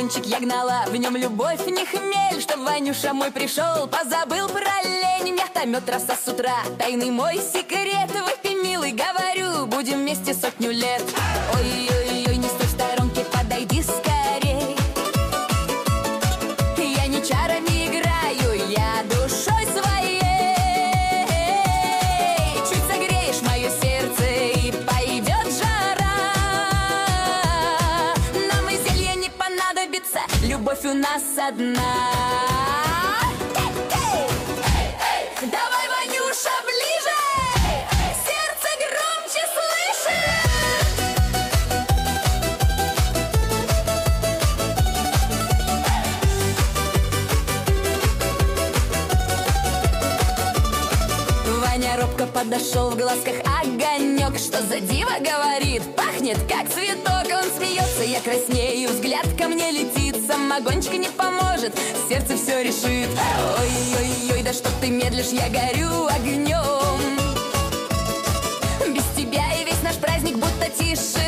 Вагончик я гнала, в нем любовь, не хмель. Чтоб Ванюша мой пришел, позабыл про лень. Мята мед роса с утра, тайный мой секрет. Выпей, милый, говорю, будем вместе 100 лет. Ой-ой-ой, не стой в сторонке, подойди скорей. Я не чарами играю, я душой своей. Чуть согреешь мое сердце, и пойдет жара. Нам и зелье не понадобится, любовь у нас одна. Давай, Ванюша, ближе, сердце громче слышишь. Ваня робко подошел, в глазках огонек. Что за диво, говорит, пахнет как цветок. Он смеется, я краснею, взгляд ко мне летит. Самогончик не поможет, сердце все решит. Ой-ой-ой, да что ты медлишь, я горю огнем. Без тебя и весь наш праздник будто тише.